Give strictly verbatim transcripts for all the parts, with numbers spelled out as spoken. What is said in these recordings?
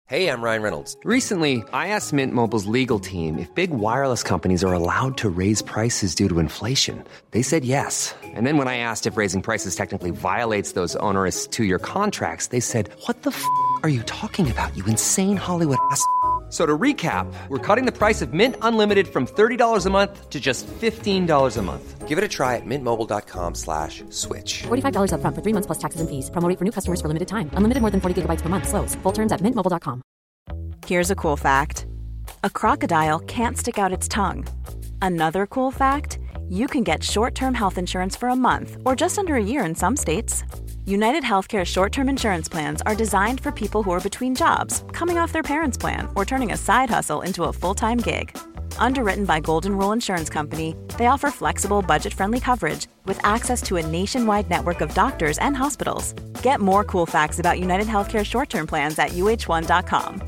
Hey, I'm Ryan Reynolds. Recently, I asked Mint Mobile's legal team if big wireless companies are allowed to raise prices due to inflation. They said yes. And then when I asked if raising prices technically violates those onerous two-year contracts, they said, "What the f*** are you talking about, you insane Hollywood ass?" So to recap, we're cutting the price of Mint Unlimited from thirty dollars a month to just fifteen dollars a month. Give it a try at mintmobile.com slash switch. forty-five dollars up front for three months plus taxes and fees. Promo rate for new customers for limited time. Unlimited more than forty gigabytes per month. Slows full terms at mint mobile dot com. Here's a cool fact. A crocodile can't stick out its tongue. Another cool fact, you can get short-term health insurance for a month or just under a year in some states. United Healthcare short-term insurance plans are designed for people who are between jobs, coming off their parents' plan, or turning a side hustle into a full-time gig. Underwritten by Golden Rule Insurance Company, they offer flexible, budget-friendly coverage with access to a nationwide network of doctors and hospitals. Get more cool facts about United Healthcare short-term plans at u h one dot com.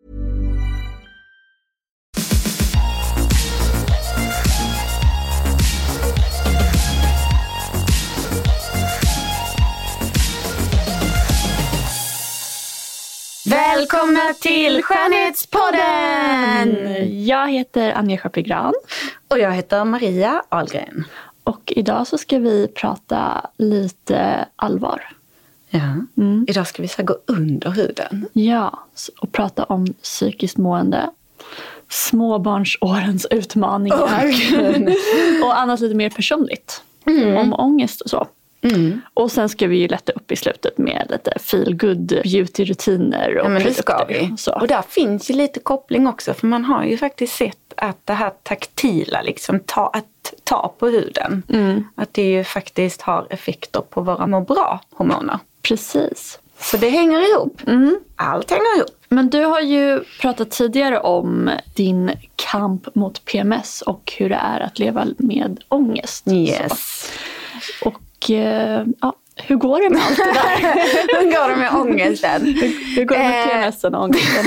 Välkomna till Skönhetspodden! Jag heter Anja Schappegran. Och jag heter Maria Ahlgren. Och idag så ska vi prata lite allvar. Ja, mm. Idag ska vi så gå under huden. Ja, och prata om psykiskt mående. Småbarnsårens utmaningar. Oh. Och annat lite mer personligt. Mm. Om ångest och så. Mm. Och sen ska vi ju lätta upp i slutet med lite feel good beauty-rutiner och ja, men det ska vi. Och, så. Och där finns ju lite koppling också, för man har ju faktiskt sett att det här taktila, liksom ta, att ta på huden, mm. att det ju faktiskt har effekter på våra må bra-hormoner. Precis. Så det hänger ihop. Mm. Allt hänger ihop. Men du har ju pratat tidigare om din kamp mot P M S och hur det är att leva med ångest. Yes. Så. Och ja, hur går det med allt det där? Hur går det med ångesten? Hur, hur går det med P M S och ångesten?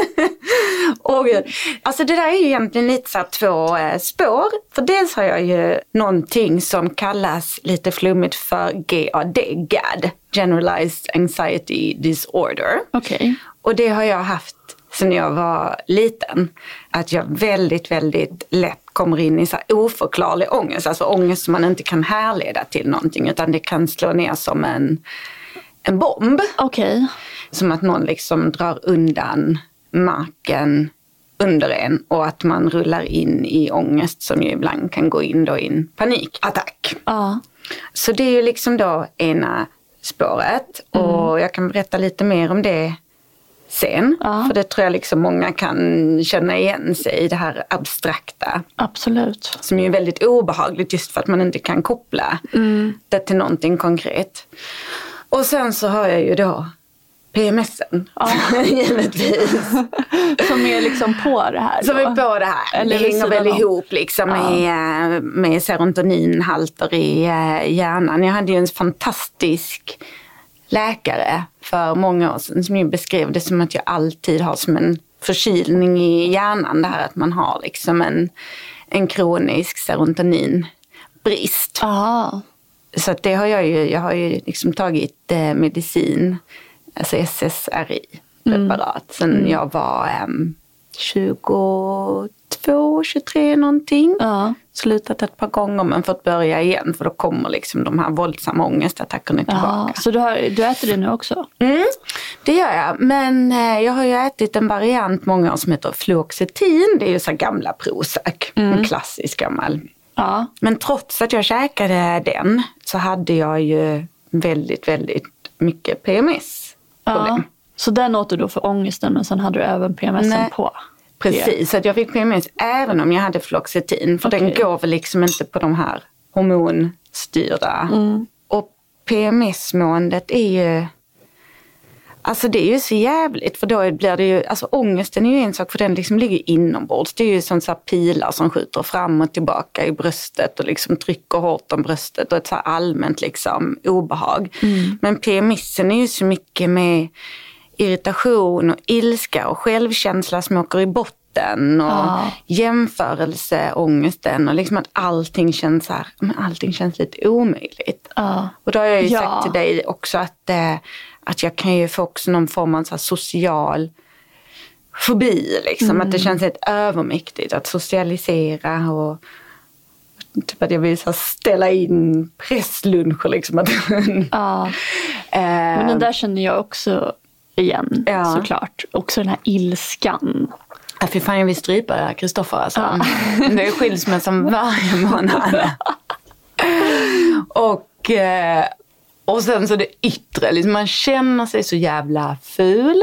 Oh, alltså det där är ju egentligen lite så här två eh, spår. För dels har jag ju någonting som kallas lite flummigt för G A D, G A D, Generalized Anxiety Disorder. Okej. Okay. Och det har jag haft sen jag var liten. Att jag väldigt, väldigt lätt kommer in i så här oförklarlig ångest. Alltså ångest som man inte kan härleda till någonting. Utan det kan slå ner som en, en bomb. Okej. Okay. Som att någon liksom drar undan marken under en. Och att man rullar in i ångest som ju ibland kan gå in då i en panikattack. Ja. Så det är ju liksom då ena spåret. Mm. Och jag kan berätta lite mer om det sen. Ja. För det tror jag liksom många kan känna igen sig i det här abstrakta. Absolut. Som är väldigt obehagligt just för att man inte kan koppla mm. det till någonting konkret. Och sen så har jag ju då P M S-en. Ja. Givetvis. Som är liksom på det här. Då. Som är på det här. Eller det hänger väl ihop liksom ja. med, med serotoninhalter i hjärnan. Jag hade ju en fantastisk läkare för många år sedan som ju beskrev det som att jag alltid har som en förkylning i hjärnan. Det här att man har liksom en, en kronisk serotoninbrist. Aha. Så att det har jag ju, jag har ju liksom tagit eh, medicin, alltså S S R I-preparat mm. sen mm. jag var eh, tjugotvå, tjugotre någonting. Ja. Slutat ett par gånger men fått börja igen för då kommer liksom de här våldsamma ångestattackerna tillbaka. Ja, så du, har, du äter det nu också? Mm, det gör jag. Men eh, jag har ju ätit en variant många år som heter fluoxetin. Det är ju så gamla Prozac, mm. en klassisk gammal. Ja. Men trots att jag käkade den så hade jag ju väldigt, väldigt mycket P M S-problem. Ja. Så den åt du då för ångesten men sen hade du även P M S Nej. på? Precis, så att jag fick P M S även om jag hade fluoxetin. För okay. den går väl liksom inte på de här hormonstyrda. Mm. Och P M S-måendet är ju... Alltså det är ju så jävligt. För då blir det ju... Alltså ångesten är ju en sak för den liksom ligger inombords. Det är ju som så här pilar som skjuter fram och tillbaka i bröstet. Och liksom trycker hårt om bröstet. Och ett så här allmänt liksom obehag. Mm. Men P M S-en är ju så mycket med... irritation och ilska och självkänsla som åker i botten och ja. jämförelseångesten och liksom att allting känns så här, men allting känns lite omöjligt. Ja. Och då har jag ju ja. sagt till dig också att, eh, att jag kan ju få också någon form av så här social fobi liksom. Mm. Att det känns ett övermäktigt att socialisera och typ att jag vill så ställa in pressluncher liksom. Ja. Men den där känner jag också igen, ja. Såklart. Också den här ilskan. Ja, för fan jag vill strypa det här, Kristoffer. Alltså. Ja. Det är skilsmässan varje månad. och, och sen så det yttre. Liksom man känner sig så jävla ful.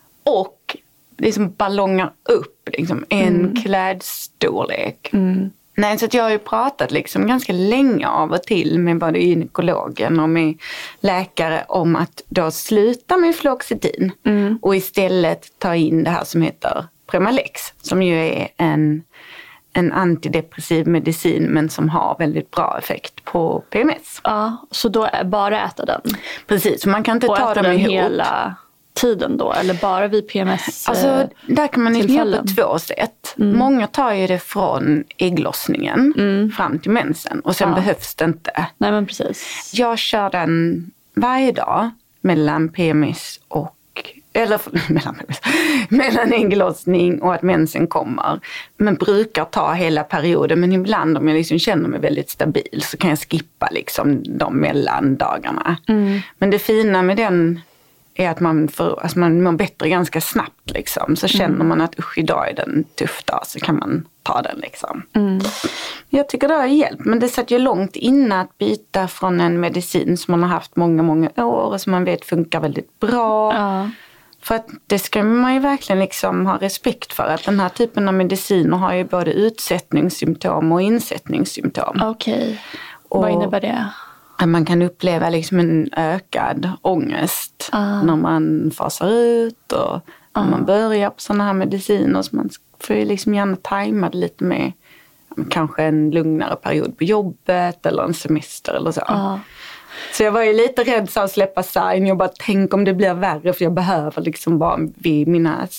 Och liksom ballongar upp liksom, en mm. klädstorlek. Mm. Nej, så att jag har ju pratat liksom ganska länge av och till med både gynekologen och med läkare om att då sluta med fluoxetin mm. och istället ta in det här som heter Premalex, som ju är en, en antidepressiv medicin men som har väldigt bra effekt på P M S. Ja, så då är bara äta den? Precis, så man kan inte och ta äta dem den ihop. Hela tiden då, eller bara vid P M S? Alltså, där kan man ju göra på två sätt. Mm. Många tar ju det från ägglossningen mm. fram till mensen och sen ja. behövs det inte. Nej, men precis. Jag kör den varje dag mellan P M S och eller mellan, mellan ägglossning och att mensen kommer. Men brukar ta hela perioden. Men ibland om jag liksom känner mig väldigt stabil så kan jag skippa liksom de mellandagarna. Mm. Men det fina med den är att man, får, alltså man mår bättre ganska snabbt. Liksom. Så känner mm. man att usch, idag är den tuff dag, så kan man ta den. Liksom. Mm. Jag tycker det har hjälpt, men det satt ju långt innan att byta från en medicin som man har haft många, många år och som man vet funkar väldigt bra. Ja. För att det ska man ju verkligen liksom ha respekt för, att den här typen av mediciner har ju både utsättningssymptom och insättningssymptom. Okej, okay. Vad innebär det? Man kan uppleva liksom en ökad ångest uh. när man fasar ut och när uh. man börjar på sådana här mediciner. Så man får ju liksom gärna tajma det lite med kanske en lugnare period på jobbet eller en semester eller så. Uh. Så jag var ju lite rädd så att släppa sign. Jag bara, tänk om det blir värre, för jag behöver liksom vara vid mina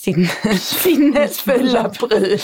sinnesfulla bruk.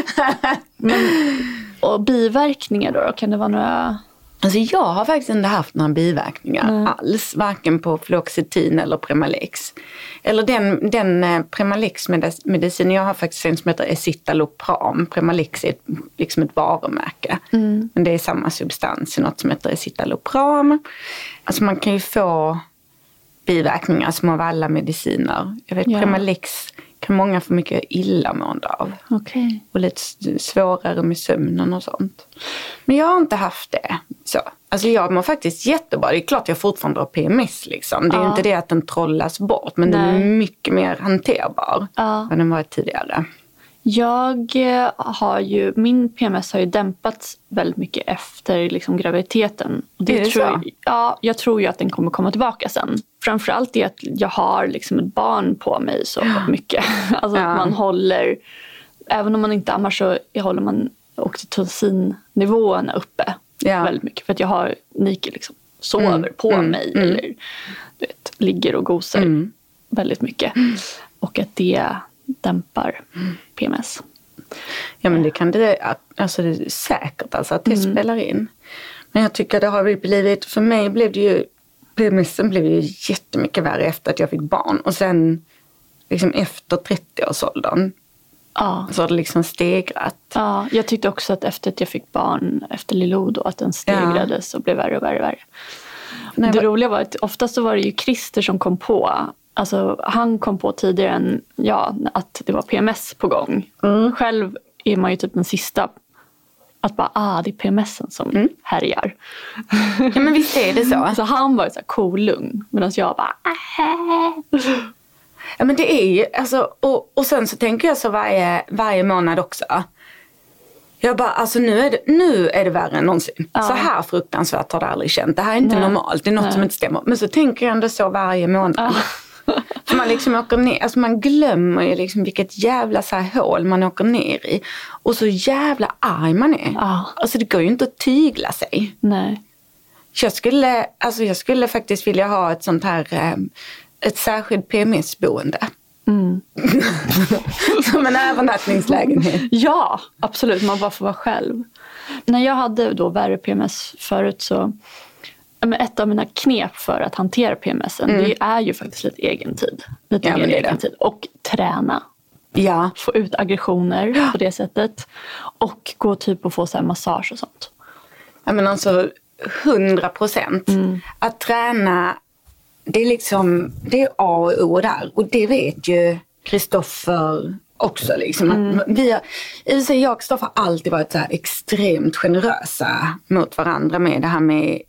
Men, och biverkningar då, då? Kan det vara några... Alltså jag har faktiskt inte haft några biverkningar mm. alls. Varken på fluoxetin eller Premalex. Eller den, den Premalex-medicin, jag har faktiskt en som heter Escitalopram. Premalex är ett, liksom ett varumärke. Mm. Men det är samma substans i något som heter Escitalopram. Alltså man kan ju få biverkningar som av alla mediciner. Jag vet, ja. Premalex kan många få mycket illamående av. Okay. Och lite svårare med sömnen och sånt. Men jag har inte haft det så. Alltså jag mår faktiskt jättebra. Det är klart jag fortfarande har P M S liksom. Det är ja. inte det att den trollas bort. Men Nej. den är mycket mer hanterbar ja. än den var tidigare. Jag har ju, min P M S har ju dämpats väldigt mycket efter liksom graviditeten. Och det är det tror så? Jag, ja, jag tror ju att den kommer komma tillbaka sen. Framförallt är att jag har liksom ett barn på mig så mycket. Alltså ja. att man håller, även om man inte ammar så håller man oxytocinnivåerna uppe ja. väldigt mycket. För att jag har Nike liksom sover mm. på mm. mig mm. eller du vet, ligger och gosar mm. väldigt mycket. Mm. Och att det dämpar mm. P M S. Ja, men det kan det, alltså det är säkert alltså att det mm. spelar in. Men jag tycker det har blivit, för mig blev det ju, P M S blev ju jättemycket värre efter att jag fick barn. Och sen liksom efter trettio-årsåldern ja. så har det liksom stegrat. Ja, jag tyckte också att efter att jag fick barn, efter Lilo då, att den stegrades ja. och blev värre och värre och värre. Nej, det var... roliga var att oftast så var det ju Christer som kom på. Alltså han kom på tidigare än ja, att det var P M S på gång. Mm. Själv är man ju typ den sista att bara, ah det är P M S som mm. härjar. Ja men visst är det så. Så han var ju så här cool, lugn. Medan jag bara, äh. Ja men det är ju, alltså, och, och sen så tänker jag så varje, varje månad också. Jag bara, alltså nu är det, nu är det värre än någonsin. Ja. Så här fruktansvärt har det aldrig känt. Det här är inte Nej. normalt, det är något Nej. som inte stämmer. Men så tänker jag ändå så varje månad. Ja. För man liksom åker ner, alltså man glömmer ju liksom vilket jävla så här hål man åker ner i. Och så jävla arg man är. Ja. Alltså det går ju inte att tygla sig. Nej. Jag skulle, alltså jag skulle faktiskt vilja ha ett sånt här, ett särskilt P M S-boende. Mm. Som en övernattningslägenhet. Ja, absolut. Man bara får vara själv. När jag hade då värre P M S förut så ett av mina knep för att hantera P M S mm. det är ju faktiskt lite egen tid. Lite ja, mer egen det. tid. Och träna. Ja. Få ut aggressioner ja. på det sättet. Och gå typ och få så här massage och sånt. Ja, men alltså hundra procent. Mm. Att träna, det är liksom, det är A och O där. Och det vet ju Kristoffer också. Liksom. Mm. Att vi har, jag och Kristoffer har alltid varit så här extremt generösa mot varandra med det här med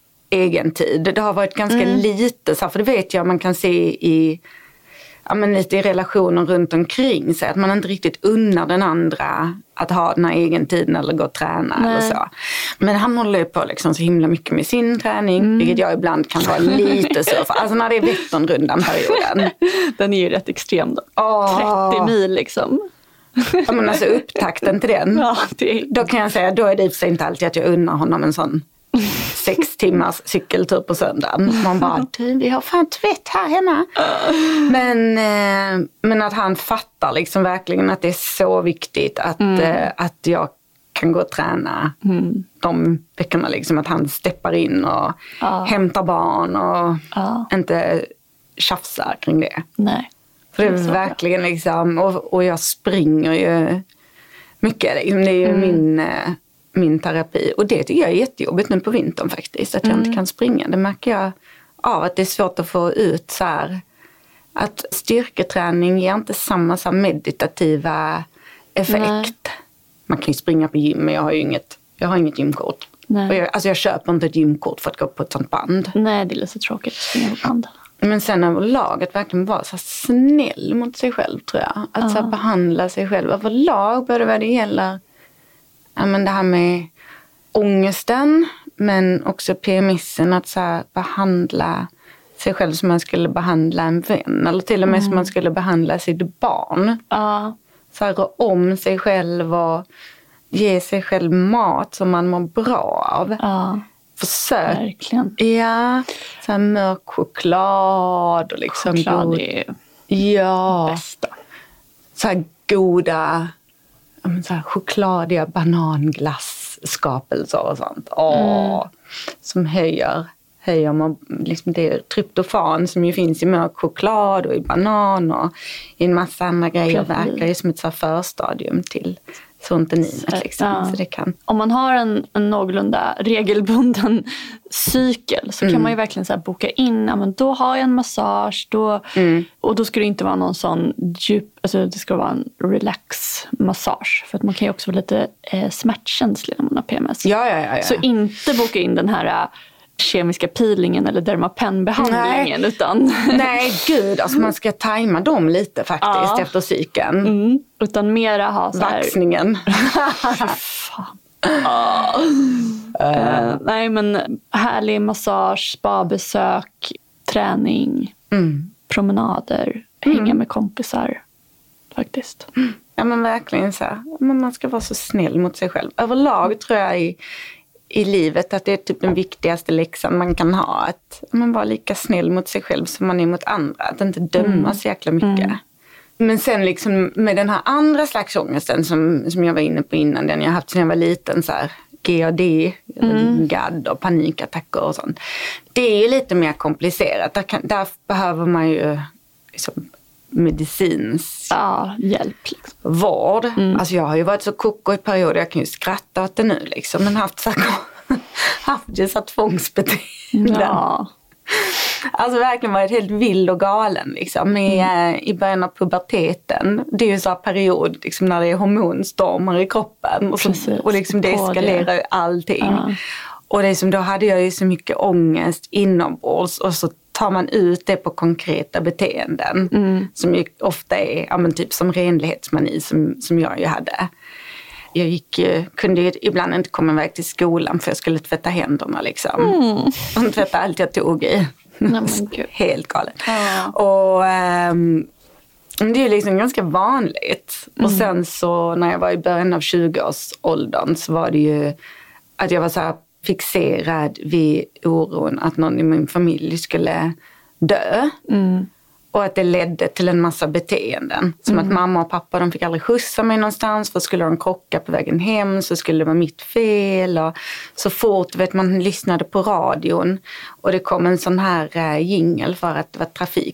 egen tid. Det har varit ganska mm. lite, så här, för det vet jag man kan se i, ja, men lite i relationer runt omkring sig. Att man inte riktigt unnar den andra att ha den här egen tiden eller gå och träna. Eller så. Men han håller ju på liksom så himla mycket med sin träning. Mm. Vilket jag ibland kan vara lite så för. Alltså när det är Vätternrundan-perioden. Den är ju rätt extrem då. Oh. trettio mil liksom. Ja, men alltså upptakten till den. Ja, det är... Då kan jag säga, då är det i och för sig inte alltid att jag unnar honom en sån sex timmars cykeltur på söndagen. Man bara, du, vi har fan tvätt här hemma. Men, eh, men att han fattar liksom verkligen att det är så viktigt att, mm. eh, att jag kan gå och träna mm. de veckorna. Liksom, att han steppar in och ja. hämtar barn och ja. inte tjafsar kring det. Nej. För det är, det är verkligen liksom, och, och jag springer ju mycket. Liksom, det är ju mm. min... Eh, min terapi. Och det tycker jag är jättejobbigt nu på vintern faktiskt. Att jag mm. inte kan springa. Det märker jag av att det är svårt att få ut så här. Att styrketräning ger inte samma så här meditativa effekt. Nej. Man kan ju springa på gym, men jag har ju inget, jag har inget gymkort. Och jag, alltså jag köper inte ett gymkort för att gå på ett sånt band. Nej, det är lite tråkigt att springa på band. Men sen överlag att verkligen vara så snäll mot sig själv, tror jag. Att uh. så här behandla sig själv överlag, både vad det gäller. Ja, men det här med ångesten, men också P M S-en, att så här behandla sig själv som man skulle behandla en vän. Eller till och med mm. som man skulle behandla sitt barn. Ja. Så här, rå om sig själv och ge sig själv mat som man mår bra av. Ja. Försök. Verkligen. Ja, så här mörk choklad och liksom choklad god. Är ja. bästa. Så här goda, så här chokladiga bananglassskapelser och sånt. Åh, mm. Som höjer, höjer man, liksom det tryptofan som ju finns i mörk choklad och i banan och i en massa andra grejer. Verkar ju som ett så här förstadium till serotoninet. Liksom. Ja. Så det kan. Om man har en, en någorlunda regelbunden cykel så mm. kan man ju verkligen så här boka in, ja, men då har jag en massage då, mm. och då ska det inte vara någon sån djup, alltså det ska vara en relax-massage, för att man kan ju också vara lite eh, smärtkänslig när man har P M S. Ja, ja, ja, ja. Så inte boka in den här kemiska peelingen eller Dermapen-behandlingen. Nej. Utan Nej, gud. Alltså man ska tajma dem lite faktiskt ja. efter cykeln. Mm. Utan mera ha så här... Vaxningen. Fan. Ah. Uh, nej, men härlig massage, spabesök, träning, mm. promenader, mm. hänga med kompisar faktiskt. Mm. Ja, men verkligen så här. Man ska vara så snäll mot sig själv. Överlag tror jag i i livet att det är typ den viktigaste läxan man kan ha. Att man var lika snäll mot sig själv som man är mot andra. Att inte döma mm. så jäkla mycket. Mm. Men sen liksom med den här andra slags ångesten som, som jag var inne på innan, den jag haft sedan jag var liten, så här G A D, mm. G A D och panikattacker och sånt. Det är ju lite mer komplicerat. Där, kan, där behöver man ju liksom medicinsk ja, hjälp. Liksom. Vård. Mm. Alltså jag har ju varit så koko i perioder, jag kan ju skratta åt det nu liksom, men haft så haft ju så tvångsbeteenden. Ja. Alltså verkligen varit helt vild och galen liksom i, mm. i början av puberteten. Det är ju så här period liksom, när det är hormonstormar i kroppen och, så, och liksom det eskalerar ju allting. Ja. Och det som, då hade jag ju så mycket ångest inombords och så tar man ut det på konkreta beteenden mm. som ju ofta är ja, men typ som renlighetsmani som, som jag ju hade. Jag gick, kunde ju ibland inte komma iväg till skolan för jag skulle tvätta händerna liksom. Mm. Och tvätta allt jag tog i. Nej, helt galet. Ja. Och ähm, det är liksom ganska vanligt. Mm. Och sen så när jag var i början av tjugoårsåldern så var det ju att jag var så här fixerad vid oron att någon i min familj skulle dö. Mm. Och att det ledde till en massa beteenden. Som mm. att mamma och pappa, de fick aldrig skjutsa mig någonstans. För skulle de krocka på vägen hem så skulle det vara mitt fel. Och så fort vet man lyssnade på radion. Och det kom en sån här äh, jingle för att det var trafik.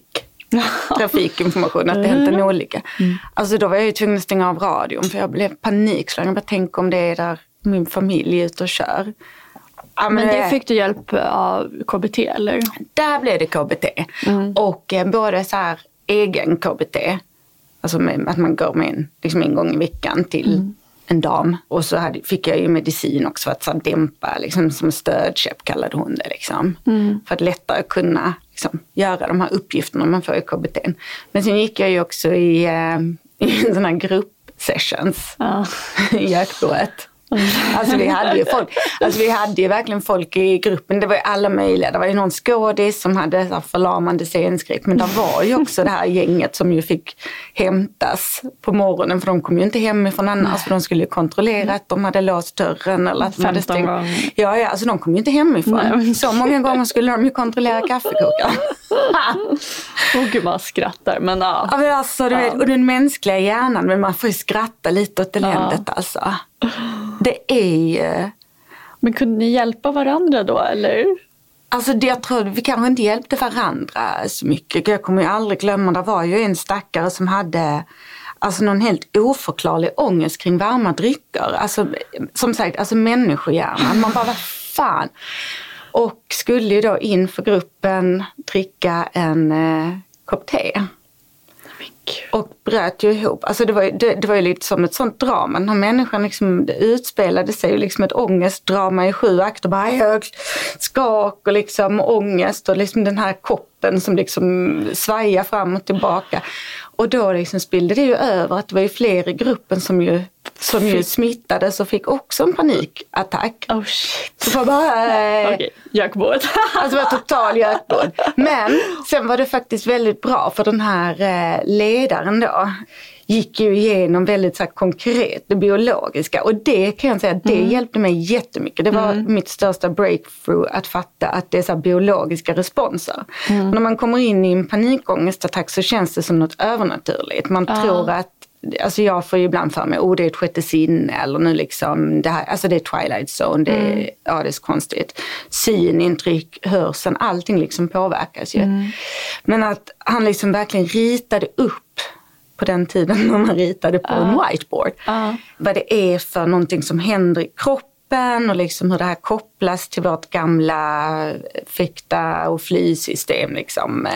trafikinformation att det hänt en olycka. Mm. Alltså då var jag ju tvungen att stänga av radion för jag blev panikslagen. Jag bara tänk om det är där min familj är ute och kör. Ja, men det fick du hjälp av K B T eller? Där blev det K B T. Mm. Och eh, både så här egen K B T. Alltså med, att man går med en, liksom en gång i veckan till mm. en dam. Och så hade, fick jag ju medicin också för att så här, dämpa, liksom, som stödköp kallade hon det. Liksom. Mm. För att lättare kunna liksom, göra de här uppgifterna man får i K B T. Men sen gick jag ju också i, eh, i en sån här gruppsessions ja. i Gökboet. Alltså vi hade ju folk, alltså vi hade ju verkligen folk i gruppen, det var ju alla möjliga, det var ju någon skådis som hade så här förlamande scenskräck, men det var ju också det här gänget som ju fick hämtas på morgonen, för de kom ju inte hemifrån annars, för de skulle ju kontrollera att de hade låst dörren eller att de hade stängt. Ja, ja, alltså de kom ju inte hemifrån. Nej. Så många gånger skulle de ju kontrollera kaffekokaren. Åh gud, man skrattar, men ja. Ja, men alltså, du vet, och den mänskliga hjärnan, men man får ju skratta lite åt eländet ja. alltså. Det är ju... Men kunde ni hjälpa varandra då, eller? Alltså det, jag tror vi kanske inte hjälpte varandra så mycket. Jag kommer ju aldrig glömma, det var ju en stackare som hade alltså någon helt oförklarlig ångest kring varma drycker. Alltså som sagt, alltså människohjärnan. Man bara, vad fan? Och skulle ju då inför gruppen dricka en eh, kopp te. Och bröt ju ihop. Alltså det var ju, det, det var ju lite som ett sånt drama. Den här människan liksom, det utspelade sig ju liksom ett ångestdrama i sju akter. Bara högst skak och liksom ångest och liksom den här koppen som liksom svajar fram och tillbaka. Och då liksom spillde det ju över att det var ju fler i gruppen som ju, som ju smittades och fick också en panikattack. Oh shit. Så bara... Eh, Okej, okay. Gökbåt. Alltså det var total gökbåt. Men sen var det faktiskt väldigt bra för den här eh, ledaren då gick ju igenom väldigt så här, konkret det biologiska. Och det kan jag säga, det mm. hjälpte mig jättemycket. Det var mm. mitt största breakthrough att fatta att det är så här, biologiska responser. Mm. När man kommer in i en panikångestattack så känns det som något övernaturligt. Man ah. tror att, alltså jag får ju ibland för mig, oh det är ett sjätte sinne eller nu liksom, det här, alltså det är Twilight Zone, det är, mm. ja det är så konstigt. Synintryck, hörseln, allting liksom påverkas ju. Mm. Men att han liksom verkligen ritade upp på den tiden när man ritade på uh. en whiteboard. Uh. Vad det är för någonting som händer i kroppen och liksom hur det här kopplas till vårt gamla fäkta- och flysystem. Liksom.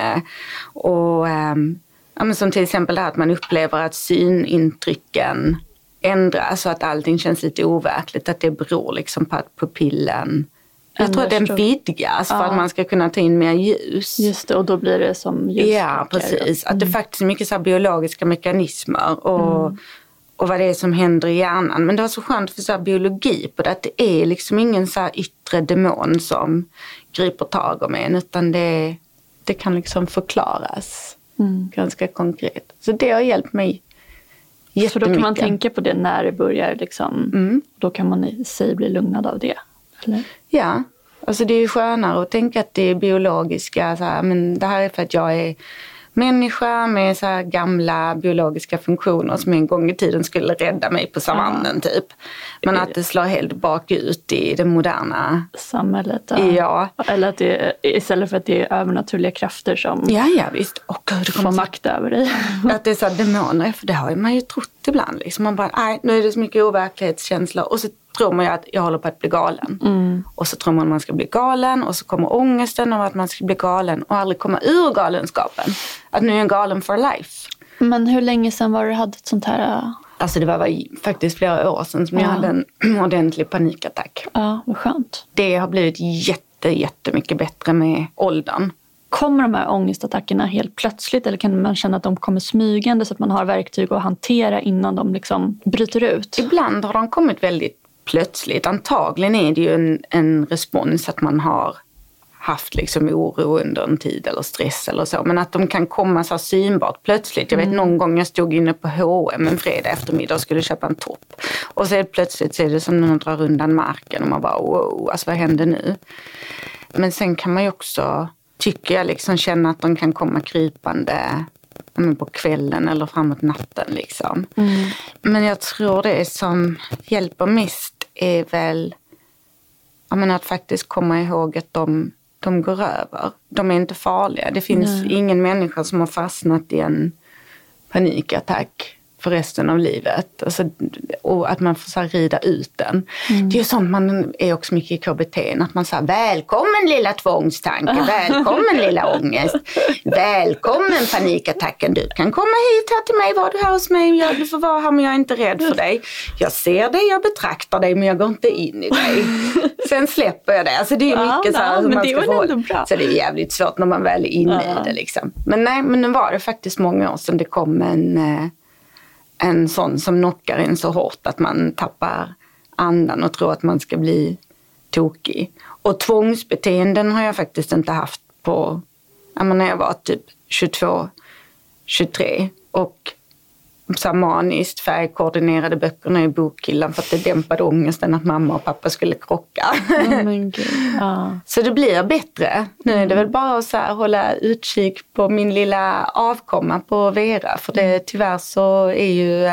Och um, ja, men som till exempel det här att man upplever att synintrycken ändras så att allting känns lite overkligt. Att det beror liksom på att pupillen... Jag tror att den vidgas för ja. att man ska kunna ta in mer ljus. Just det, och då blir det som ljus. Ja, precis. Mm. Att det faktiskt är mycket så här biologiska mekanismer och, mm. och vad det är som händer i hjärnan. Men det var så skönt för så här biologi på det. Att det är liksom ingen så här yttre demon som griper tag om en. Utan det, det kan liksom förklaras mm. ganska konkret. Så det har hjälpt mig jättemycket. Så då kan man tänka på det när det börjar liksom. Mm. Då kan man i sig bli lugnad av det. Eller? Ja, alltså det är ju skönare att tänka att det är biologiska, så här, men det här är för att jag är människa med så här gamla biologiska funktioner som en gång i tiden skulle rädda mig på savannen ja. typ. Men att det slår helt bakut i det moderna samhället. Ja. ja. Eller att det är, istället för att det är övernaturliga krafter som ja, ja, visst. Och Gud, det får makt över dig. Att det är så här demoner, för det har man ju trott ibland. Liksom. Man bara, nej, nu är det så mycket overklighetskänslor och så tror man ju att jag håller på att bli galen. Mm. Och så tror man att man ska bli galen och så kommer ångesten av att man ska bli galen och aldrig komma ur galenskapen. Att nu är jag galen for life. Men hur länge sedan var du hade ett sånt här? Alltså det var, var faktiskt flera år sedan som ja. jag hade en ordentlig panikattack. Ja, vad skönt. Det har blivit jätte, jättemycket bättre med åldern. Kommer de här ångestattackerna helt plötsligt eller kan man känna att de kommer smygande så att man har verktyg att hantera innan de liksom bryter ut? Ibland har de kommit väldigt plötsligt. Antagligen är det ju en, en respons att man har haft liksom oro under en tid eller stress eller så. Men att de kan komma så synbart plötsligt. Jag vet mm. någon gång jag stod inne på H och M en fredag eftermiddag och skulle köpa en topp. Och så är det plötsligt så är det som när man drar undan marken och man bara wow, alltså vad händer nu? Men sen kan man ju också, tycker jag, liksom känna att de kan komma krypande på kvällen eller framåt natten liksom. Mm. Men jag tror det som hjälper mest är väl jag menar, att faktiskt komma ihåg att de de går över. De är inte farliga. Det finns Nej. ingen människa som har fastnat i en panikattack för resten av livet. Alltså, och att man får så här rida ut den. Mm. Det är ju sånt man är också mycket i K B T. Att man säger välkommen lilla tvångstanke, välkommen lilla ångest, välkommen panikattacken. Du kan komma hit här till mig, var du här hos mig, ja, du får vara här men jag är inte rädd för dig. Jag ser dig, jag betraktar dig men jag går inte in i dig. Sen släpper jag det. Alltså det är ju mycket ja, så här ja, hur man ska få. Bra. Så det är jävligt svårt när man väl är inne ja. i det liksom. Men nej, men nu var det faktiskt många år sedan det kom en... en sån som knockar in så hårt att man tappar andan och tror att man ska bli tokig. Och tvångsbeteenden har jag faktiskt inte haft på, jag menar, när jag var typ tjugotvå tjugotre och så maniskt färgkoordinerade böckerna i bokhyllan för att det dämpade ångesten att mamma och pappa skulle krocka. Oh my God. Ah. Så det blir bättre. Nu är det väl bara att så här hålla utkik på min lilla avkomma på Vera. För det, tyvärr så är ju,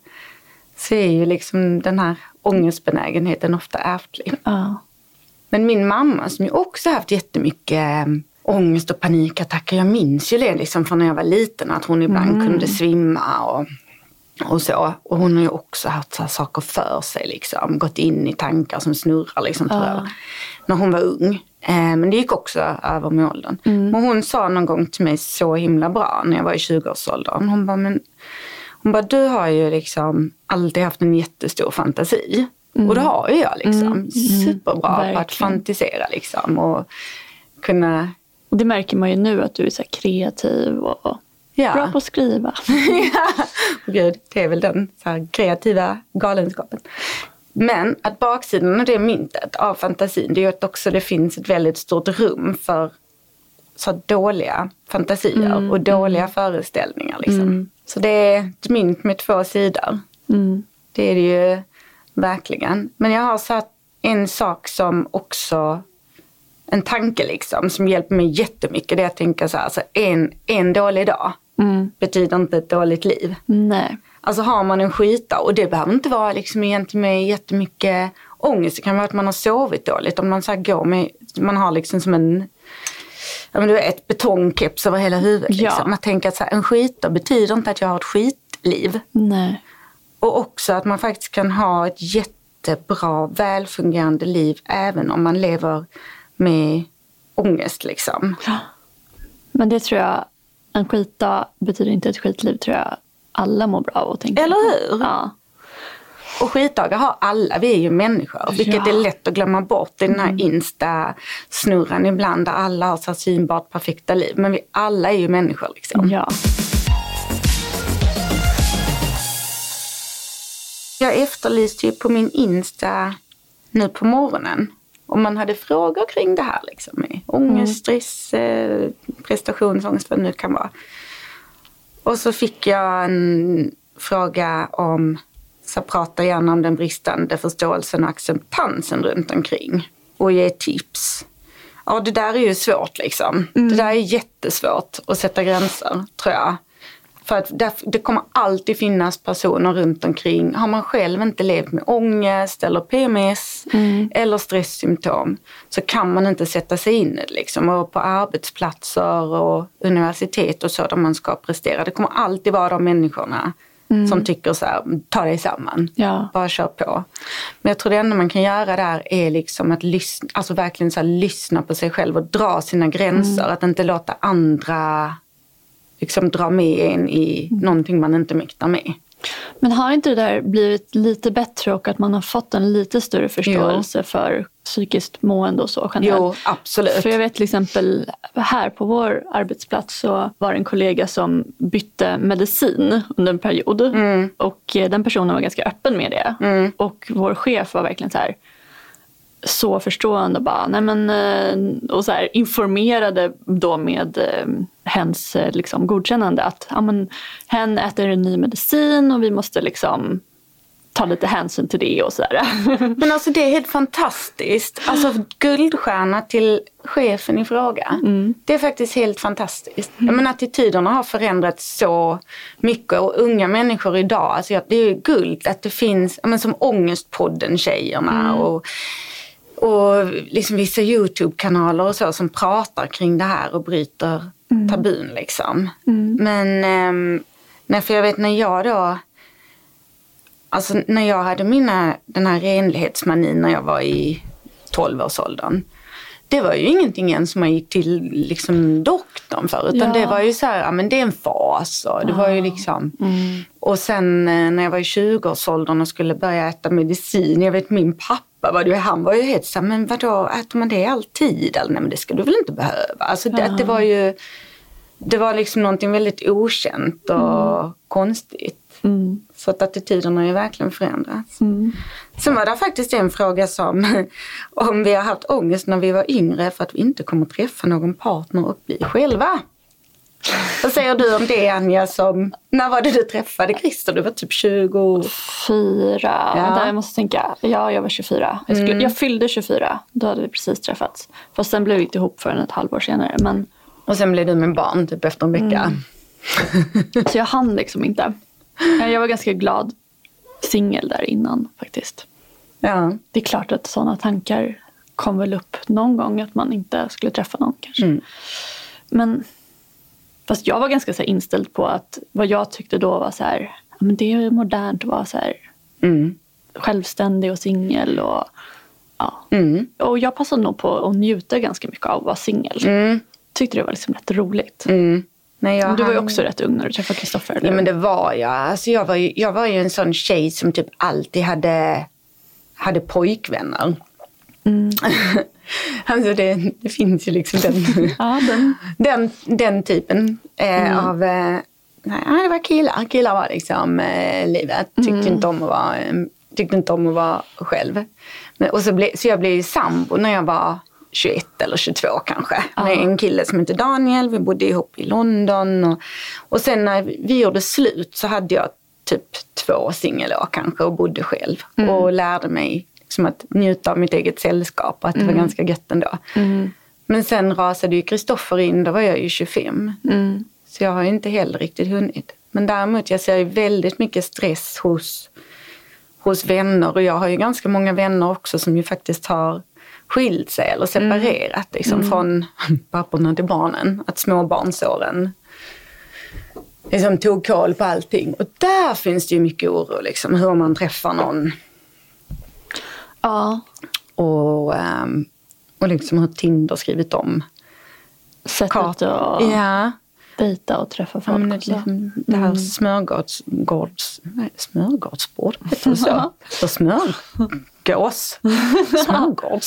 så är ju liksom den här ångestbenägenheten ofta ärftlig. Ah. Men min mamma som ju också haft jättemycket ångest och panikattacker. Jag minns ju det liksom från när jag var liten att hon ibland mm. kunde svimma och, och så. Och hon har ju också haft så här saker för sig liksom. Gått in i tankar som snurrar liksom tror jag. När hon var ung. Eh, men det gick också över med åldern. Mm. Och hon sa någon gång till mig så himla bra när jag var i tjugoårsåldern. Hon bara, men hon bara, du har ju liksom alltid haft en jättestor fantasi. Mm. Och det har ju jag liksom. Mm. Superbra mm. på att fantisera liksom. Och kunna... Och det märker man ju nu att du är så här kreativ och ja. bra på att skriva. Ja, och gud, det är väl den så här kreativa galenskapen. Men att baksidan av det myntet av fantasin, det är ju att också det finns ett väldigt stort rum för så dåliga fantasier mm, och dåliga mm. föreställningar. Liksom. Mm. Så det är ett mynt med två sidor. Mm. Det är det ju verkligen. Men jag har satt en sak som också... En tanke liksom som hjälper mig jättemycket. Det är att tänka så här, alltså en, en dålig dag mm. betyder inte ett dåligt liv. Nej. Alltså har man en skita och det behöver inte vara liksom egentligen med jättemycket ångest. Det kan vara att man har sovit dåligt. Om man så här går med, man har liksom som en, ja men du vet, ett betongkeps över hela huvudet. Liksom. Ja. Man tänker att så här, en skita betyder inte att jag har ett skitliv. Nej. Och också att man faktiskt kan ha ett jättebra, välfungerande liv även om man lever med ångest liksom. Ja. Men det tror jag, en skitdag betyder inte ett skitliv, tror jag alla mår bra av att tänka. Eller hur? Ja. Och skitdagar har alla, vi är ju människor. Vilket ja. är lätt att glömma bort i den här mm. insta-snurran ibland där alla har så synbart perfekta liv. Men vi alla är ju människor liksom. Ja. Jag efterlyste ju på min Insta nu på morgonen om man hade frågor kring det här liksom, med ångest, stress, eh, prestationsångest, vad det nu kan vara. Och så fick jag en fråga om, så prata gärna om den bristande förståelsen och acceptansen runt omkring och ge tips. Ja, det där är ju svårt liksom. Mm. Det där är jättesvårt att sätta gränser, tror jag. För att det kommer alltid finnas personer runt omkring. Har man själv inte levt med ångest eller P M S mm. eller stresssymptom så kan man inte sätta sig in i det. Liksom. Och på arbetsplatser och universitet och så där man ska prestera. Det kommer alltid vara de människorna mm. som tycker så här, ta dig samman, ja. bara kör på. Men jag tror det enda man kan göra där är liksom att lyssna, alltså verkligen så här, lyssna på sig själv och dra sina gränser. Mm. Att inte låta andra... liksom dra med en i någonting man inte mäktar med. Men har inte det där blivit lite bättre och att man har fått en lite större förståelse jo. för psykiskt mående och så generellt? Jo, absolut. För jag vet till exempel här på vår arbetsplats så var det en kollega som bytte medicin under en period. Mm. Och den personen var ganska öppen med det. Mm. Och vår chef var verkligen så här... så förstående bara, nej men, och så här informerade då med eh, hens liksom godkännande att ja, men, hen äter en ny medicin och vi måste liksom ta lite hänsyn till det och sådär. Men alltså det är helt fantastiskt. Alltså guldstjärna till chefen i fråga. Mm. Det är faktiskt helt fantastiskt. Mm. Jag menar, attityderna har förändrats så mycket och unga människor idag, alltså det är ju guld att det finns, men som Ångestpodden tjejerna mm. och och liksom vissa YouTube-kanaler och så som pratar kring det här och bryter mm. tabun liksom. Mm. Men um, nej, för jag vet när jag då, alltså när jag hade mina, den här renlighetsmanin när jag var i tolvårsåldern. Det var ju ingenting än som man gick till liksom doktorn för. Utan ja. det var ju så här, ja men det är en fas. Och det ja. var ju liksom. Mm. Och sen när jag var i tjugoårsåldern och skulle börja äta medicin. Jag vet min pappa, var det, han var ju helt så här, men vadå, äter man det alltid? Eller nej men det ska du väl inte behöva. Alltså det, ja. det var ju, det var liksom någonting väldigt okänt och mm. konstigt. Mm. Så att attityderna har ju verkligen förändrats. Mm. Sen var det faktiskt en fråga som om vi har haft ångest när vi var yngre för att vi inte kommer träffa någon partner och bli själva. Vad säger du om det, Anja? Som, när var det du träffade Christer? Du var typ tjugofyra. Ja. Där jag måste tänka. Ja, jag var tjugofyra. Jag, skulle, mm. jag fyllde tjugofyra. Då hade vi precis träffats. Fast sen blev vi inte ihop förrän ett halvår senare. Men... Och sen blev du med barn typ efter en vecka. Mm. Så jag hann liksom inte. Jag var ganska glad singel där innan faktiskt. Ja. Det är klart att sådana tankar kom väl upp någon gång att man inte skulle träffa någon kanske. Mm. Men fast jag var ganska så här, inställd på att vad jag tyckte då var så här, men det är modernt att vara så här mm. självständig och singel och ja. Mm. Och jag passade nog på att njuta ganska mycket av att vara singel. Mm. Tyckte det var liksom rätt roligt. Mm. Nej, jag du var ju också rätt ung när du träffade Kristoffer. Ja, men det var jag. Alltså, jag, var ju, jag var ju en sån tjej som typ alltid hade, hade pojkvänner. Mm. Alltså det, det finns ju liksom den, ja, den. den, den typen eh, mm. av... Eh, nej, det var killar. Killar var liksom eh, livet. Tyckte, mm. inte om att vara, tyckte inte om att vara själv. Men, och så, ble, så jag blev sambo när jag var... tjugoett eller tjugotvå kanske. Ja. Med en kille som heter Daniel. Vi bodde ihop i London. Och, och sen när vi gjorde slut så hade jag typ två singelår kanske och bodde själv. Mm. Och lärde mig liksom att njuta av mitt eget sällskap. Och att det mm. var ganska gött ändå. Mm. Men sen rasade ju Kristoffer in. Då var jag ju tjugofem. Mm. Så jag har ju inte heller riktigt hunnit. Men däremot jag ser ju väldigt mycket stress hos, hos vänner. Och jag har ju ganska många vänner också som ju faktiskt har skilt sig eller separerat mm. liksom, mm. från papporna till barnen. Att småbarnsåren liksom, tog koll på allting. Och där finns det ju mycket oro. Liksom, hur man träffar någon. Ja. Och, um, och liksom hur Tinder skrivit om. Sättet att ja. dejta och träffa folk. Ja, det, liksom, det här mm. smörgårds... Nej, smörgårdsbord. Heter det så? Så smör... Gås. Smörgårds.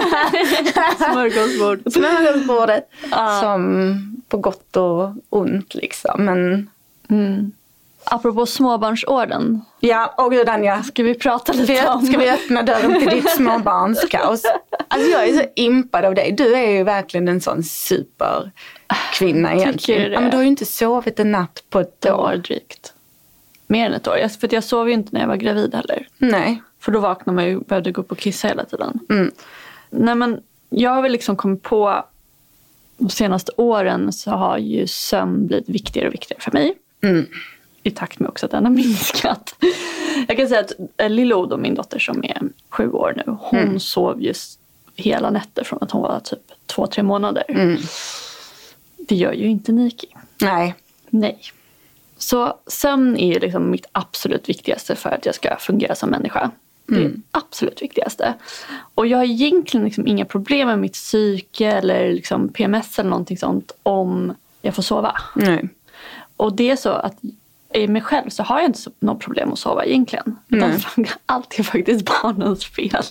Smörgåsbord. Smörgåsbordet. Ah. Som på gott och ont liksom. Men... Mm. Apropå småbarnsorden. Ja, och gud Anja. Ska vi prata lite om... Ska vi öppna dörren till ditt småbarnskaos? Alltså jag är så impad av dig. Du är ju verkligen en sån superkvinna egentligen. Ja, men du har ju inte sovit en natt på ett år. år drygt. Mer än ett år. För jag sov ju inte när jag var gravid heller. Nej. För då vaknade man ju och behövde gå upp och kissa hela tiden. Mm. Nej men jag har väl liksom kommit på de senaste åren så har ju sömn blivit viktigare och viktigare för mig. Mm. I takt med också att den har minskat. Jag kan säga att Lilo då, min dotter som är sju år nu. Hon mm. sov just hela nätter från att hon var typ två, tre månader. Mm. Det gör ju inte Niki. Nej. Nej. Så sömn är ju liksom mitt absolut viktigaste för att jag ska fungera som människa. Det är mm. absolut viktigaste. Och jag har egentligen liksom inga problem med mitt psyke eller liksom P M S eller någonting sånt om jag får sova. Nej. Och det är så att i mig själv så har jag inte något problem att sova egentligen. Utan allt är faktiskt barnens fel.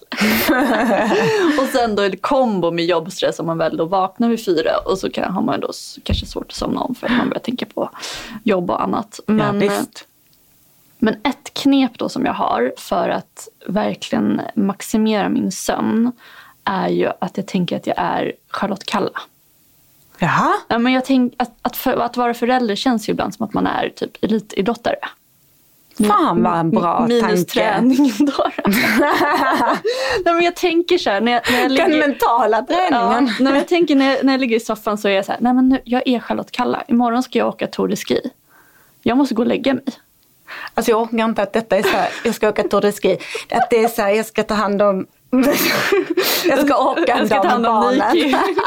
Och sen då är det kombo med jobbstress om man väl då vaknar vid fyra. Och så kan, har man då kanske svårt att somna om för att man börjar tänka på jobb och annat. Men, ja, visst. Men ett knep då som jag har för att verkligen maximera min sömn är ju att jag tänker att jag är Charlotte Kalla. Jaha. Ja, men jag tänker att, att, för, att vara förälder känns ju ibland som att man är typ elitidrottare. Fan vad en bra minus tanke. Minus träningen då. Nej, men jag tänker så här. När jag, när jag ligger, den mentala träningen. Ja, när jag tänker när jag, när jag ligger i soffan så är jag så här. Nej men nu, jag är Charlotte Kalla. Imorgon ska jag åka Tour de Ski. Jag måste gå och lägga mig. Alltså jag orkar inte att detta är så här. Jag ska åka Tour de Ski. Att det är så här. Jag ska ta hand om Jag ska åka en dag med barnen.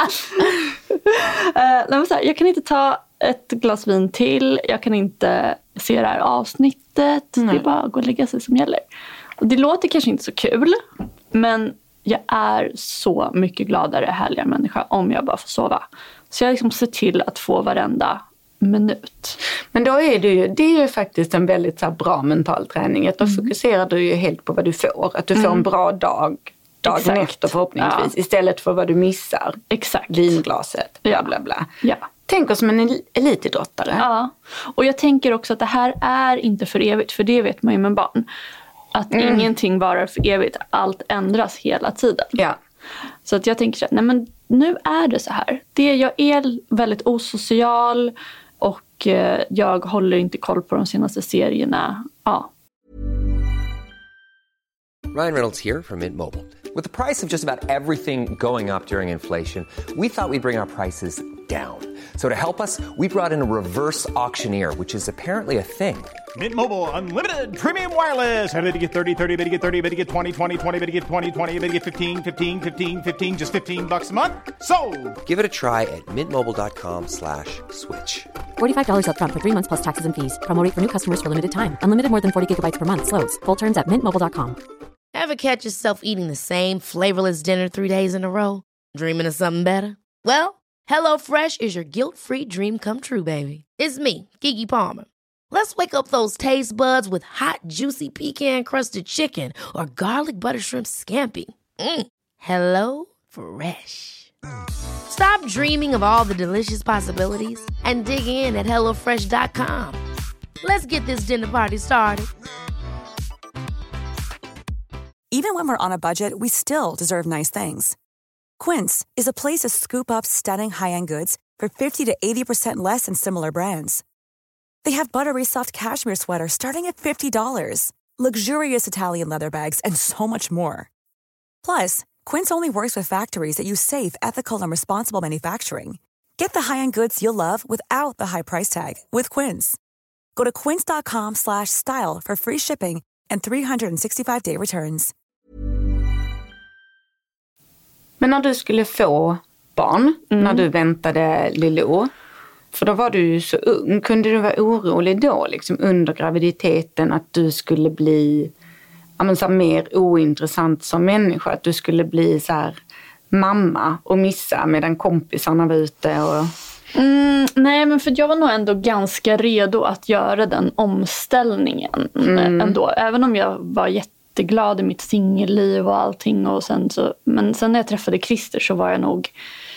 uh, så här, jag kan inte ta ett glas vin till. Jag kan inte se det här avsnittet. Mm. Det är bara att gå och lägga sig som gäller. Och det låter kanske inte så kul. Men jag är så mycket gladare, härligare människa om jag bara får sova. Så jag liksom ser till att få varenda minut. Men då är det ju, det är ju faktiskt en väldigt så här, bra mental träning. Att då mm. fokuserar du ju helt på vad du får. Att du mm. får en bra dag dagen Exakt. efter förhoppningsvis. Ja. Istället för vad du missar. Exakt. Vinglaset. Bla, ja. bla, bla. Ja. Tänk oss som en elitidrottare. Ja. Och jag tänker också att det här är inte för evigt. För det vet man ju med barn. Att mm. ingenting varar för evigt. Allt ändras hela tiden. Ja. Så att jag tänker så här, nej men nu är det så här. Det, jag är väldigt osocial och eh, jag håller inte koll på de senaste serierna. Ja. Ryan Reynolds here from Mint Mobile. With the price of just about everything going up during inflation, we thought we'd bring our prices down. So to help us, we brought in a reverse auctioneer, which is apparently a thing. Mint Mobile Unlimited Premium Wireless. How to get thirty, thirty, how to get thirty, how to get twenty, twenty, twenty, how to get twenty, twenty, how to get fifteen, fifteen, fifteen, fifteen, just fifteen bucks a month? Sold! Give it a try at mintmobile.com slash switch. forty-five dollars up front for three months plus taxes and fees. Promo rate for new customers for limited time. Unlimited more than forty gigabytes per month. Slows full terms at mint mobile dot com. Ever catch yourself eating the same flavorless dinner three days in a row? Dreaming of something better? Well, HelloFresh is your guilt-free dream come true, baby. It's me, Keke Palmer. Let's wake up those taste buds with hot, juicy pecan-crusted chicken or garlic butter shrimp scampi. Mm. Hello Fresh. Stop dreaming of all the delicious possibilities and dig in at hello fresh dot com. Let's get this dinner party started. Even when we're on a budget, we still deserve nice things. Quince is a place to scoop up stunning high-end goods for fifty to eighty percent less than similar brands. They have buttery soft cashmere sweaters starting at fifty dollars, luxurious Italian leather bags, and so much more. Plus, Quince only works with factories that use safe, ethical, and responsible manufacturing. Get the high-end goods you'll love without the high price tag with Quince. Go to quince.com slash style for free shipping and three sixty-five day returns. Men när du skulle få barn, mm. när du väntade Lilo, för då var du ju så ung, kunde du vara orolig då liksom under graviditeten att du skulle bli ja, men, så här, mer ointressant som människa, att du skulle bli så här mamma och missa medan kompisarna var ute och... Mm, nej, men för jag var nog ändå ganska redo att göra den omställningen mm. ändå, även om jag var jätteglad i mitt singelliv och allting och sen så, men sen när jag träffade Christer så var jag nog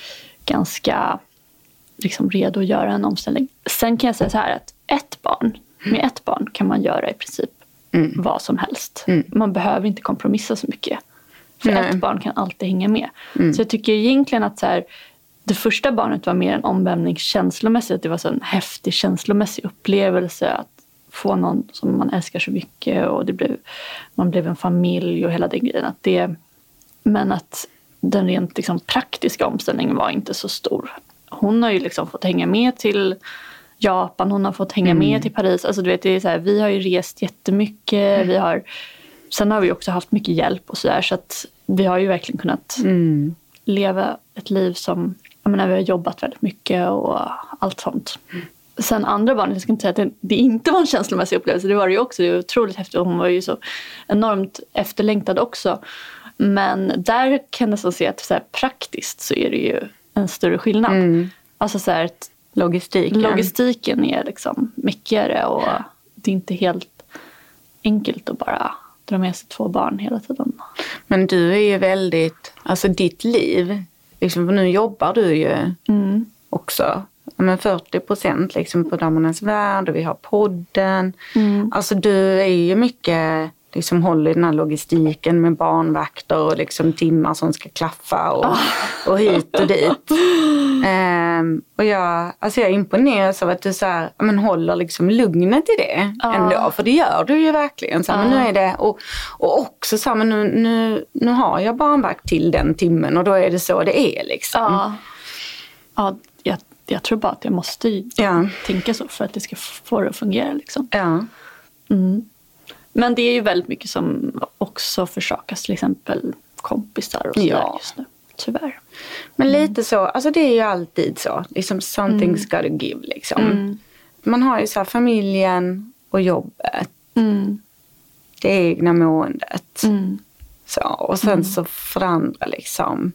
ganska liksom redo att göra en omställning. Sen kan jag säga så här att ett barn, med ett barn kan man göra i princip mm. vad som helst. Mm. Man behöver inte kompromissa så mycket. För nej. Ett barn kan alltid hänga med. Mm. Så jag tycker egentligen att så här, det första barnet var mer en omvälvning känslomässigt. Det var så en häftig känslomässig upplevelse att få någon som man älskar så mycket och det blev, man blev en familj och hela den grejen. Att det, men att den rent liksom praktiska omställningen var inte så stor. Hon har ju liksom fått hänga med till Japan, hon har fått hänga mm. med till Paris. Alltså du vet, det är så här, vi har ju rest jättemycket. Mm. Vi har, sen har vi också haft mycket hjälp och sådär. Så att vi har ju verkligen kunnat mm. leva ett liv som, jag menar, vi har jobbat väldigt mycket och allt sånt. Mm. Sen andra barn, jag ska inte säga att det, det inte var en känslomässig upplevelse. Det var det ju också, det var otroligt häftigt. Hon var ju så enormt efterlängtad också. Men där kan jag så se att så här, praktiskt så är det ju en större skillnad. Mm. Alltså så här, att logistiken. logistiken är liksom myckigare och det är inte helt enkelt att bara dra med sig två barn hela tiden. Men du är ju väldigt, alltså ditt liv, liksom, för nu jobbar du ju mm. också. Men fyrtio procent liksom på Damernas Värld och vi har podden. Mm. Alltså du är ju mycket, liksom håller i den här logistiken med barnvakter och liksom timmar som ska klaffa och, oh. och hit och dit. um, och jag, alltså jag är imponerad av att du så här, men håller liksom lugnet i det oh. ändå. För det gör du ju verkligen. Så här, oh. men nu är det, och, och också så här, men nu, nu, nu har jag barnvakt till den timmen och då är det så det är liksom. Ja, oh. oh, jag, jag tror bara att jag måste ja. tänka så för att det ska få det att fungera liksom. Ja. Mm. Men det är ju väldigt mycket som också försakas. Till exempel kompisar och sådär ja. just nu. Tyvärr. Men mm. lite så, alltså det är ju alltid så. Liksom something's mm. gotta give liksom. Mm. Man har ju så här familjen och jobbet. Mm. Det egna måendet. Mm. Så, och sen mm. så för andra liksom.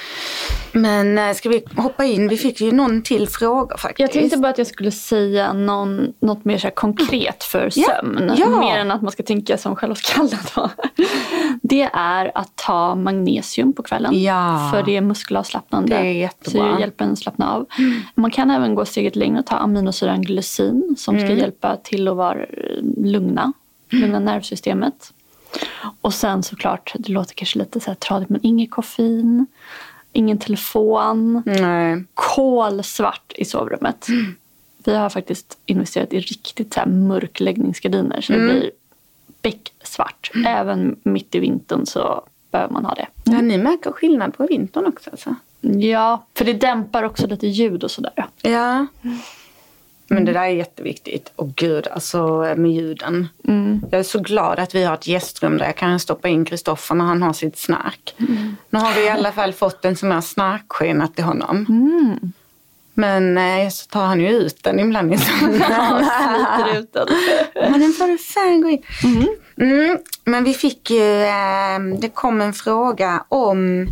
Men ska vi hoppa in? Vi fick ju någon till fråga faktiskt. Jag tänkte bara att jag skulle säga någon, något mer så här konkret för sömn. Ja. Mer än att man ska tänka som Charlotte kallade. Det är att ta magnesium på kvällen. Ja. För det är muskelavslappnande. Det är jättebra. Så det hjälper en att slappna av. Mm. Man kan även gå steget längre och ta aminosyran glycin. Som mm. ska hjälpa till att vara lugna. Lugna mm. nervsystemet. Och sen såklart, det låter kanske lite så här tradigt, men ingen koffein. Ingen telefon. Nej. Kolsvart i sovrummet. Mm. Vi har faktiskt investerat i riktigt så här mörkläggningsgardiner. Så mm. det blir becksvart. Mm. Även mitt i vintern så behöver man ha det. Mm. Ja, ni märker skillnad på vintern också alltså. Ja, för det dämpar också lite ljud och sådär. Ja. Mm. Men det där är jätteviktigt. Och gud, alltså med ljuden. Mm. Jag är så glad att vi har ett gästrum där jag kan stoppa in Kristoffer när han har sitt snark. Mm. Nu har vi i alla fall fått en sån här snarkskena till honom. Mm. Men eh, så tar han ju ut den ibland. Ja, sliter ut den. Men den får du fan gå in. Mm. Mm. Men vi fick ju, eh, det kom en fråga om,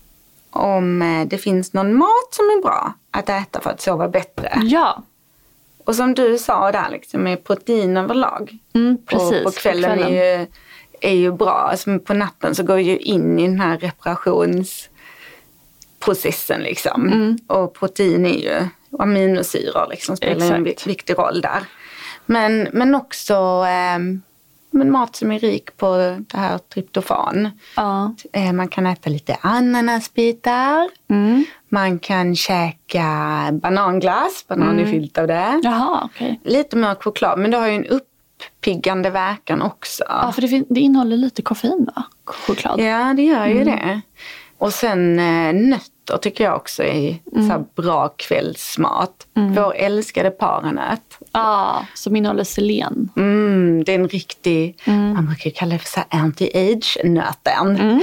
om eh, det finns någon mat som är bra att äta för att sova bättre. Ja. Och som du sa där, liksom, med protein överlag. Mm, precis. Och på kvällen, på kvällen. Är, ju, är ju bra. Alltså på natten så går ju in i den här reparationsprocessen. Liksom. Mm. Och protein är ju aminosyror. Liksom, spelar Exakt. en viktig roll där. Men, men också eh, men mat som är rik på det här tryptofan. Ja. Eh, man kan äta lite ananasbitar. Mm. Man kan käka bananglass. Banan mm. är fyllt av det. Jaha, okej. Okay. Lite mörk choklad. Men det har ju en uppiggande verkan också. Ja, för det, fin- det innehåller lite koffein, va? Choklad. Ja, det gör ju mm. det. Och sen eh, nötter tycker jag också är mm. så här bra kvällsmat. Mm. Vår älskade paranöt. Ja, som innehåller selen. Mm, det är en riktig, mm. man brukar kalla det för så här anti-age-nöten. Mm.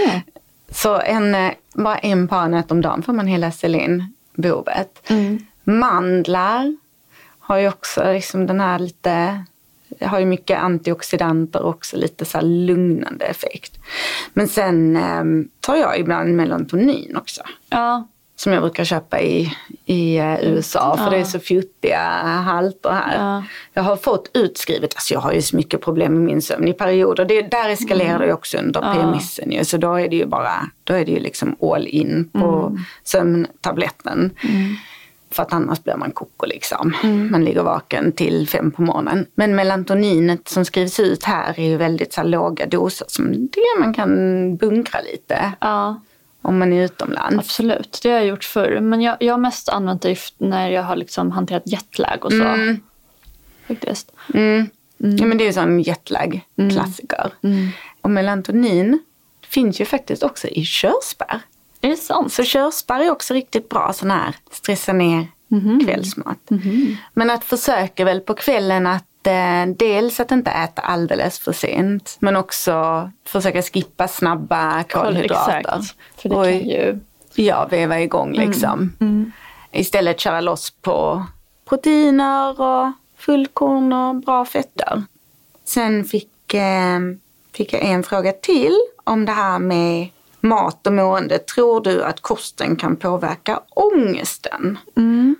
Så en, bara en paranöt om dagen får man hela selenbehovet. Mm. Mandlar har ju också liksom den här lite, har ju mycket antioxidanter och också lite så här lugnande effekt. Men sen eh, tar jag ibland melatonin också. Ja. Som jag brukar köpa i, i uh, U S A. För ja. det är så fjuttiga halter här. Ja. Jag har fått utskrivet. Alltså jag har ju så mycket problem med min sömn i perioder. Det, där eskalerar mm. det också under ja. P M S-en ju. Så då är det ju bara, då är det ju liksom all in på mm. sömntabletten. Mm. För att annars blir man koko liksom. Mm. Man ligger vaken till fem på morgonen. Men melatoninet som skrivs ut här är ju väldigt så här låga doser. Som det man kan bunkra lite. Ja. Om man är utomlands. Absolut, det har jag gjort förr. Men jag, jag har mest använt det när jag har liksom hanterat jetlag och så. Mm. Faktiskt. Mm. Mm. Ja, men det är ju sån jetlag-klassiker. Mm. Mm. Och melatonin finns ju faktiskt också i körsbär. Är det sant? Så körsbär är också riktigt bra sån här stressa ner mm-hmm. kvällsmat. Mm-hmm. Men att försöka väl på kvällen att eh, dels att inte äta alldeles för sent. Men också försöka skippa snabba kolhydrater. Exakt. För det och, kan ju... Ja, veva igång liksom. Mm. Mm. Istället köra loss på proteiner och fullkorn och bra fetter. Sen fick, eh, fick jag en fråga till om det här med mat och mående. Tror du att kosten kan påverka ångesten? Mm.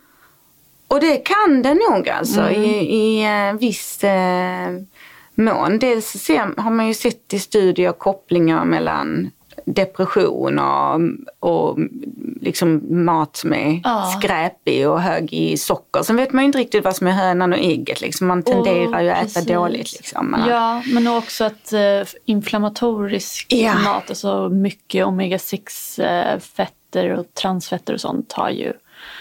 Och det kan det nog alltså mm. i, i uh, viss uh, mån. Dels ser, har man ju sett i studier kopplingar mellan depression och, och liksom mat som är ja. skräpig och hög i socker. Sen vet man ju inte riktigt vad som är hönan och ägget. Liksom. Man tenderar oh, ju att äta dåligt. Liksom. Ja, men också att uh, inflammatorisk ja. mat, alltså mycket omega sex uh, fetter och transfetter och sånt har ju...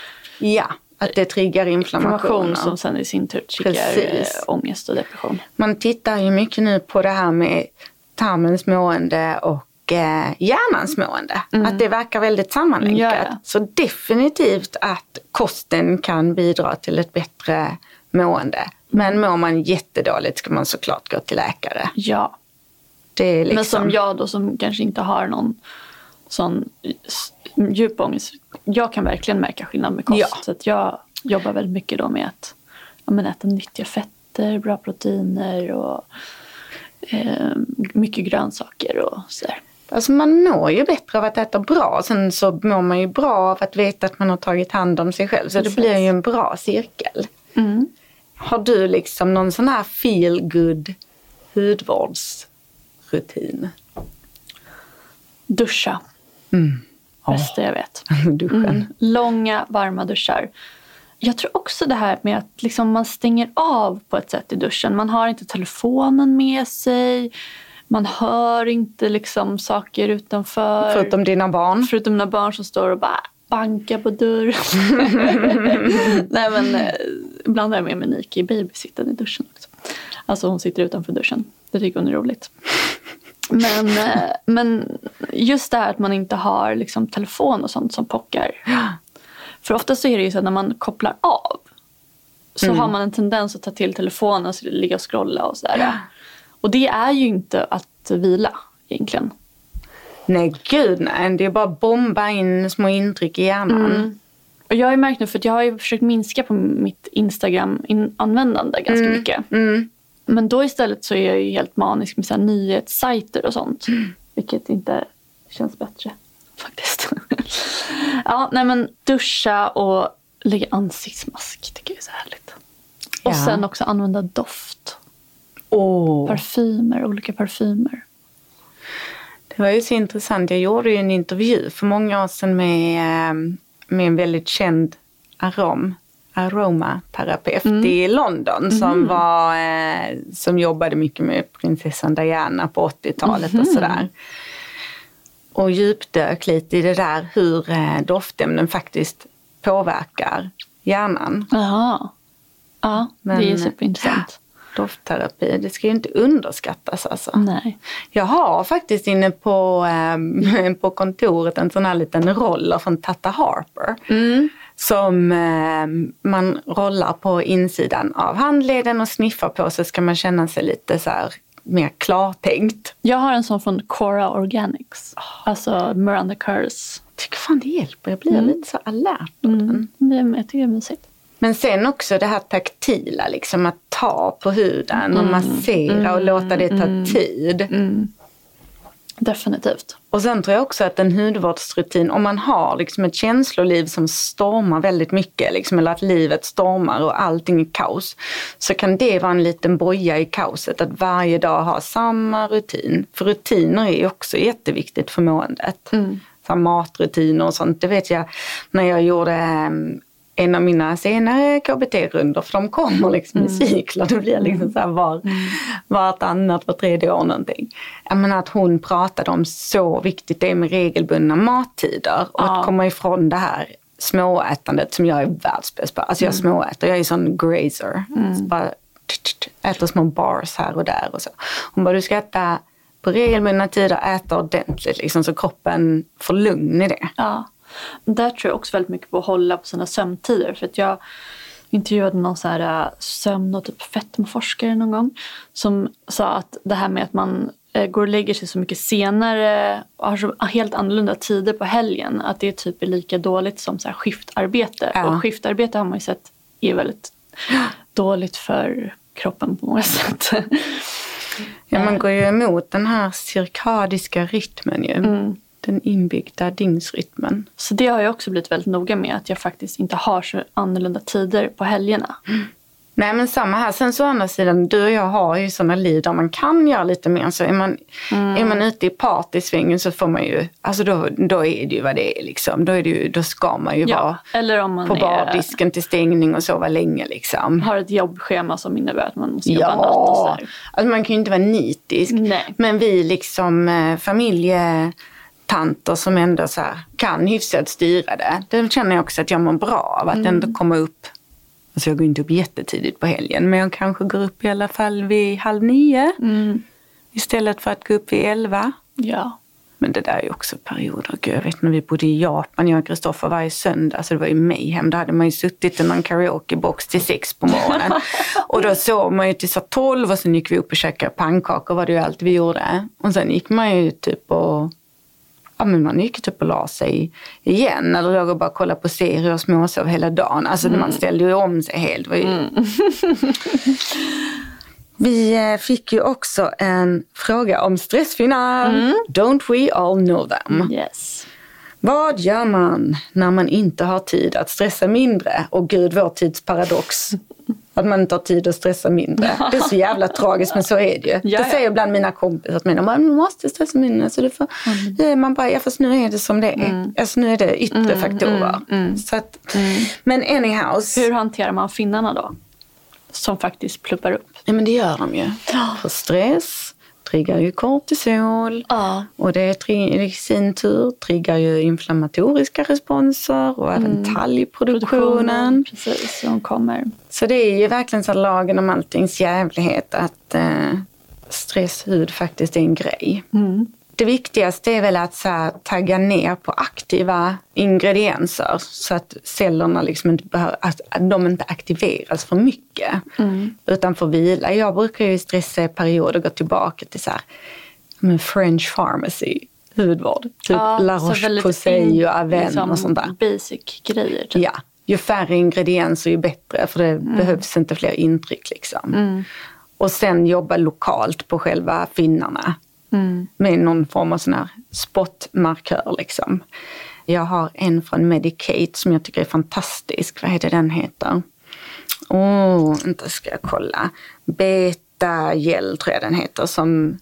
Ja, att det triggar inflammation. Inflammation som sen i sin tur triggar uh, ångest och depression. Man tittar ju mycket nu på det här med tarmens mående och hjärnans mående. Mm. Att det verkar väldigt sammanlänkat. Ja, ja. Så definitivt att kosten kan bidra till ett bättre mående. Men mår man jättedåligt ska man såklart gå till läkare. Ja. Det är liksom... Men som jag då som kanske inte har någon sån djup ångest. Jag kan verkligen märka skillnad med kost. Ja. Så att jag jobbar väldigt mycket då med att ja, men äta nyttiga fetter, bra proteiner och eh, mycket grönsaker och sådär. Alltså man mår ju bättre av att äta bra. Sen så mår man ju bra av att veta att man har tagit hand om sig själv. Så Precis. Det blir ju en bra cirkel. Mm. Har du liksom någon sån här feel good hudvårdsrutin? Duscha. Mm. Bästa jag vet. Duschen. Mm. Långa, varma duschar. Jag tror också det här med att liksom man stänger av på ett sätt i duschen. Man har inte telefonen med sig. Man hör inte liksom saker utanför. Förutom dina barn. Förutom dina barn som står och bara bankar på dörren. Nej men eh, ibland är jag med med Nike i babysitten i duschen också. Alltså hon sitter utanför duschen. Det tycker hon är roligt. Men, eh, men just det här att man inte har liksom telefon och sånt som pockar. För ofta så är det ju så att när man kopplar av så mm. har man en tendens att ta till telefonen och ligga och scrolla och sådär. Och det är ju inte att vila egentligen. Nej, gud nej. Det är bara bomba in små intryck i hjärnan. Mm. Och jag har ju märkt nu, för att jag har ju försökt minska på mitt Instagram-användande ganska mm. mycket. Mm. Men då istället så är jag ju helt manisk med så här nyhetssajter och sånt. Mm. Vilket inte känns bättre faktiskt. Ja, nej men duscha och lägga ansiktsmask tycker jag är så härligt. Och ja. Sen också använda doft. Oh. Parfymer, olika parfymer. Det var ju så intressant. Jag gjorde ju en intervju för många år sedan med, med en väldigt känd arom, aromaterapeut mm. i London mm. som, var, som jobbade mycket med prinsessan Diana på åttiotalet mm. och sådär. Och djupdök lite i det där hur doftämnen faktiskt påverkar hjärnan. Jaha. Ja, men, det är superintressant. Doftterapi, det ska ju inte underskattas alltså. Nej. Jag har faktiskt inne på, eh, på kontoret en sån här liten roller från Tata Harper. Mm. Som eh, man rollar på insidan av handleden och sniffar på, så ska man känna sig lite så här mer klartänkt. Jag har en sån från Cora Organics. Oh. Alltså Miranda Kerrs. Jag tycker fan det hjälper, jag blir mm. lite så alert på mm. den. Jag tycker det är mysigt. Men sen också det här taktila, liksom att ta på huden och mm, massera mm, och låta det ta mm, tid. Mm. Definitivt. Och sen tror jag också att en hudvårdsrutin, om man har liksom ett känsloliv som stormar väldigt mycket, liksom, eller att livet stormar och allting är kaos, så kan det vara en liten boja i kaoset att varje dag ha samma rutin. För rutiner är också jätteviktigt för måendet. Mm. Så matrutiner och sånt, det vet jag när jag gjorde en av mina senare K B T-rundor, för de kommer liksom mm. i cykler. Det blir liksom så här var, mm. vartannat var tredje år någonting. Jag menar att hon pratade om så viktigt det är med regelbundna mattider. Och ja. Att komma ifrån det här småätandet som jag är världsbäst på. Alltså jag mm. småäter, jag är sån grazer. Mm. Så bara äter små bars här och där och så. Hon bara, du ska äta på regelbundna tider, äta ordentligt liksom, så kroppen får lugn i det. Ja. Där tror jag också väldigt mycket på att hålla på sina sömntider. För att jag intervjuade någon så här sömn- och typ fetmaforskare någon gång. Som sa att det här med att man går och lägger sig så mycket senare och har så helt annorlunda tider på helgen. Att det typ är lika dåligt som så här skiftarbete. Ja. Och skiftarbete har man ju sett är väldigt dåligt för kroppen på många sätt. Ja, man går ju emot den här cirkadiska rytmen ju. Mm. Den inbyggda dygnsrytmen. Så det har jag också blivit väldigt noga med. Att jag faktiskt inte har så annorlunda tider på helgerna. Mm. Nej, men samma här. Sen så å andra sidan, du och jag har ju sådana liv där man kan göra lite mer. Så är man, mm. är man ute i partysvängen så får man ju, alltså då, då är det ju vad det är liksom. Då, är det ju, då ska man ju ja, vara eller om man på är, bardisken till stängning och sova länge liksom. Har ett jobbschema som innebär att man måste jobba ja, natt och sådär. Alltså man kan ju inte vara nitisk. Nej. Men vi liksom eh, familje... tanter som ändå så här kan hyfsat styra det. Det känner jag också att jag mår bra av. Att mm. ändå komma upp. Alltså jag går inte upp jättetidigt på helgen. Men jag kanske går upp i alla fall vid halv nio. Mm. Istället för att gå upp vid elva. Ja. Men det där är ju också perioder. Gud, jag vet när vi bodde i Japan. Jag och Kristoffer varje söndag. Så det var ju mayhem. Då hade man ju suttit i någon karaokebox till sex på morgonen. Och då sov man ju till så tolv. Och sen gick vi upp och käkade pannkakor. Var det ju allt vi gjorde. Och sen gick man ju typ och ja, men man gick upp och la sig igen. Eller låg och bara kolla på serier och småsov hela dagen. Alltså mm. man ställde ju om sig helt. Det var ju... mm. Vi fick ju också en fråga om stressfinnar. Mm. Don't we all know them? Yes. Vad gör man när man inte har tid att stressa mindre? Och gud, vår tids paradox. Att man inte har tid att stressa mindre. Det är så jävla tragiskt, men så är det ju. Ja, det säger ja. Bland mina kompisar att mina, man måste stressa mindre. Så det får, mm. man bara, ja fast nu är det som det är. Mm. Alltså nu är det yttre mm, faktorer. Mm, mm. Så att, mm. Men anyhow. Hur hanterar man finnarna då? Som faktiskt pluppar upp. Ja, men det gör de ju. För stress triggar ju kortisol. Ja. Och det i sin tur triggar ju inflammatoriska responser och även mm. talgproduktionen. Precis, som kommer. Så det är ju verkligen så lagen om alltings jävlighet att eh, stresshud faktiskt är en grej. Mm. Det viktigaste är väl att så här, tagga ner på aktiva ingredienser så att cellerna liksom inte behöver, att de inte aktiveras för mycket mm. utan får vila. Jag brukar ju stressa i perioder gå tillbaka till så här, men French pharmacy, hudvård, typ ja, La Roche-Posay och Aven liksom och sånt där. Basic grejer. Typ. Ja, ju färre ingredienser ju bättre för det mm. behövs inte fler intryck liksom. Mm. Och sen jobba lokalt på själva finnarna. Mm. Med någon form av sån här spotmarkör liksom. Jag har en från Medicate som jag tycker är fantastisk. Vad heter den heter? Åh, oh, inte ska jag kolla. Beta-gel tror jag den heter. Som,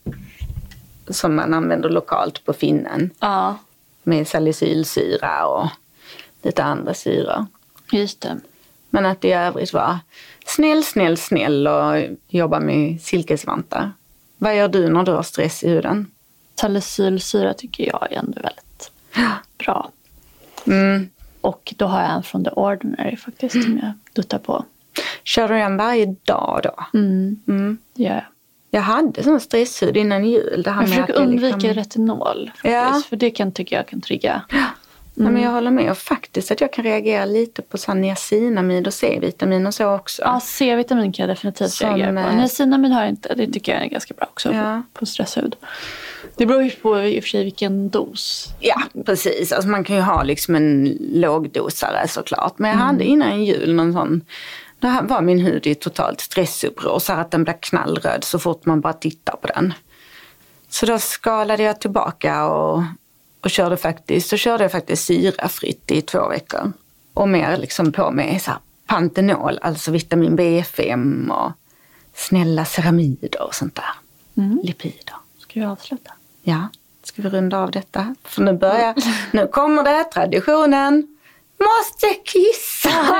som man använder lokalt på finnen. Ja. Med salicylsyra och lite andra syror. Just det. Men att i övrigt var snäll, snäll, snäll och jobba med silkesvantar. Vad gör du när du har stress i huden? Salicylsyra tycker jag är ändå väldigt bra. Mm. Och då har jag en från The Ordinary faktiskt mm. som jag duttar på. Kör du den varje dag då? Mm. Mm. Det gör jag. Jag hade sån stresshud innan jul. Det jag försöker undvika liksom... retinol faktiskt. Ja. För det kan tycka jag kan trigga. Mm. Ja, men jag håller med. Och faktiskt att jag kan reagera lite på niacinamid och C-vitamin och så också. Ja, C-vitamin kan jag definitivt som, reagera på. Niacinamid har jag inte. Det tycker jag är ganska bra också ja. på, på stresshud. Det beror ju på i och för sig vilken dos. Ja, precis. Alltså man kan ju ha liksom en lågdosare såklart. Men jag mm. hade innan jul någon sån... Då var min hud i totalt stressuppror. Så att den blev knallröd så fort man bara tittar på den. Så då skalade jag tillbaka och... Och körde faktiskt, så körde jag faktiskt syrafritt i två veckor. Och mer liksom på med så här Pantenol, alltså vitamin B fem och snälla ceramider och sånt där. Mm. Lipider. Ska vi avsluta? Ja, ska vi runda av detta? För nu börjar, nu kommer det, traditionen. Måste kissa!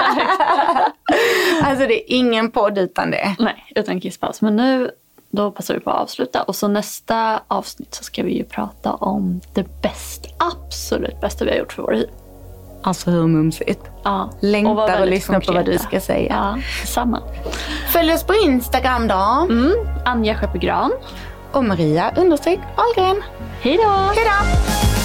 Alltså det är ingen podd utan det. Nej, utan kisspaus. Men nu... Då passar vi på att avsluta. Och så nästa avsnitt så ska vi ju prata om det bästa, absolut bästa vi har gjort för vår hy. Alltså hur mumsigt. Ja. Längtar och, och lyssna konkreta. På vad du ska säga. Ja, samma. Följ oss på Instagram då. Mm. Anja Sköpegran. Och Maria understreck Ahlgren. Hej då! Hej då!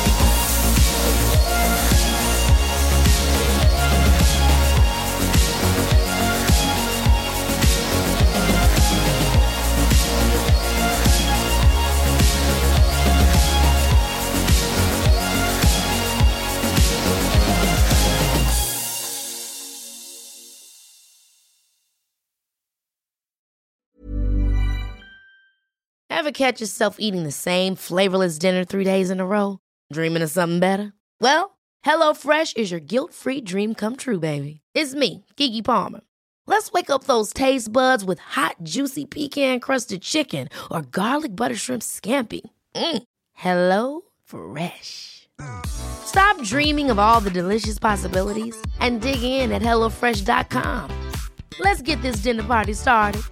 Ever catch yourself eating the same flavorless dinner three days in a row? Dreaming of something better? Well, HelloFresh is your guilt-free dream come true, baby. It's me, Keke Palmer. Let's wake up those taste buds with hot, juicy pecan-crusted chicken or garlic butter shrimp scampi. Mm. Hello Fresh. Stop dreaming of all the delicious possibilities and dig in at hello fresh dot com. Let's get this dinner party started.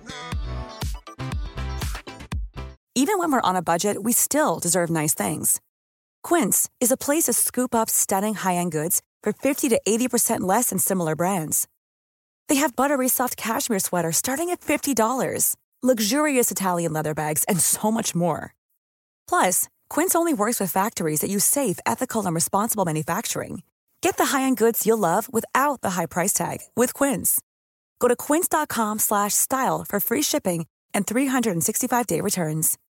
Even when we're on a budget, we still deserve nice things. Quince is a place to scoop up stunning high-end goods for fifty to eighty percent less than similar brands. They have buttery soft cashmere sweaters starting at fifty dollars, luxurious Italian leather bags, and so much more. Plus, Quince only works with factories that use safe, ethical, and responsible manufacturing. Get the high-end goods you'll love without the high price tag with Quince. Go to quince dot com slash style for free shipping and three sixty-five day returns.